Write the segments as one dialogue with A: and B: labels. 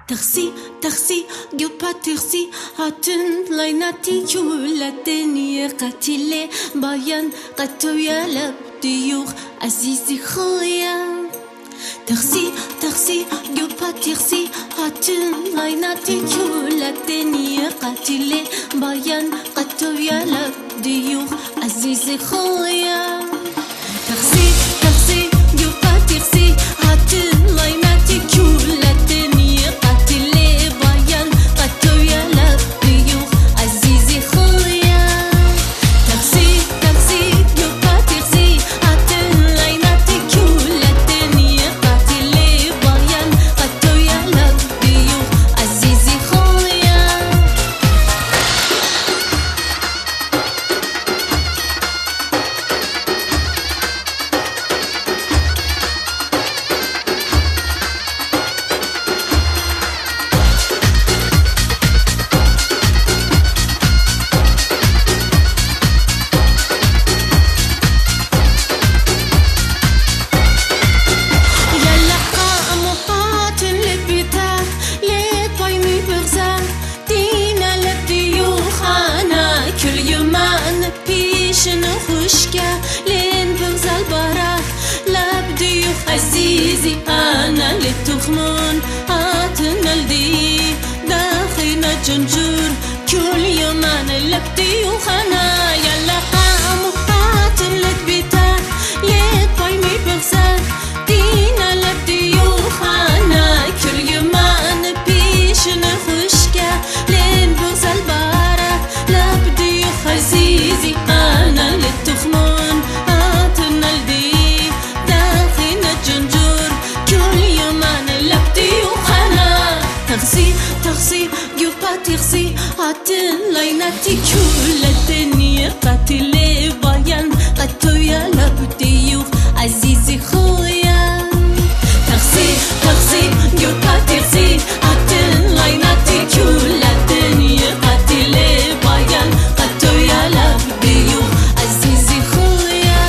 A: تخسي قبا تخسي هاتن ليناتي كل الدنيا قتلي باين قتو يا لبديوخ عزيزي خويا تخسي قبا تخسي هاتن ليناتي كل الدنيا قتلي باين قتو يا لبديوخ عزيزي خويا تخسي قبا تخسي هاتن ليناتي كل الدنيا قتلي باين قتو يا لبديوخ عزيزي خويا تخسي قبا تخسي هاتن ليناتي كل الدنيا قتلي باين قتو يا لبديوخ عزيزي خويا لين بغزى البراح لبديوخ عزيزي أنا للتخمون هاتنا لدي داخلنا جنجور كل يوم أنا لبديوخ أنا يلا قاموا هاتن لتبيتا لطيمي بغزى دينا لبديوخ أنا كل يوم أنا بيش نخشكا لين بغزى البراح لبديوخ عزيزي أنا للتخمون هاتنا لدي داخلنا جنجور كل يوم أنا لبديوخ أنا تخسي قبا تخسي هاتن ليناتي كل الدنيا قتلي باين قتو يا لبديوخ عزيزي خويا تخسي قبا تخسي هاتن ليناتي كل الدنيا قتلي باين قتو يا لبديوخ عزيزي خويا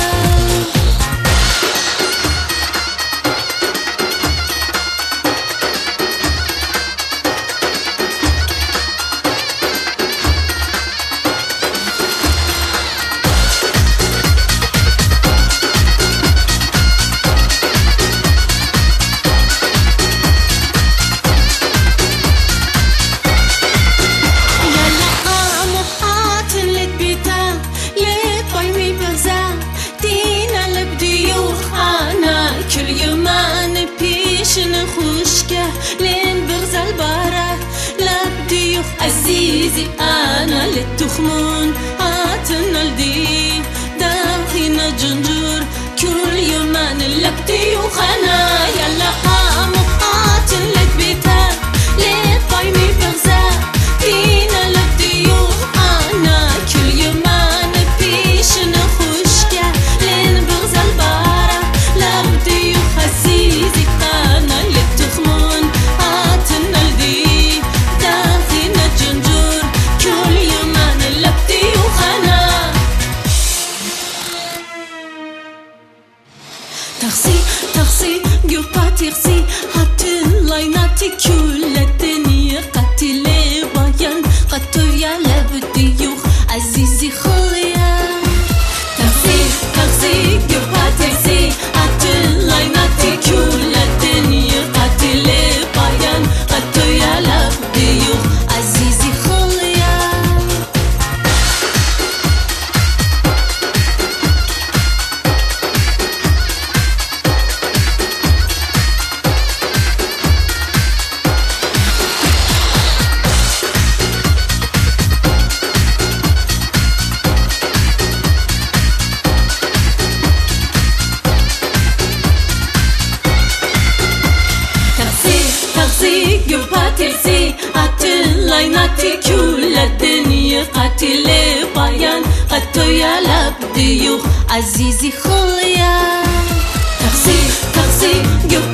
A: نخشكه لين بغزى البراح لبديوخ عزيزي أنا للتخمون هاتنا لدي داخلنا جنجور كل يوم أنا لبديوخ أنا يلا قاموا هاتن لتبيتا لطيمي بغزى دينا لبديوخ أنا كل يوم أنا بيش نخشكه لين بغزى البراح لبديوخ عزيزي أنا للتخمون هاتنا لدي داخلنا جنجور كل يوم أنا لبديوخ أنا تخسي قبا تخسي هاتن ليناتي كل الدنيا قتلي باين قتو يا لبديوخ عزيزي خويا تخسي قبا تخسي هاتن ليناتي كل الدنيا قتلي باين قتو يا لبديوخ عزيزي خويا قبا تخسي هاتن ليناتي كل الدنيا قتلي باين قتو يا لبديوخ عزيزي خويا تخسي قبا